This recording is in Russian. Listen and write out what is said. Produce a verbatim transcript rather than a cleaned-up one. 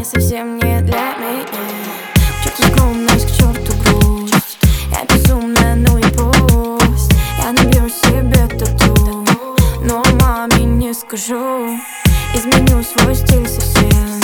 совсем не для меня. К черту скромность, к черту грусть. Я безумная, ну и пусть. Я набью себе тату, но маме не скажу. Изменю свой стиль совсем.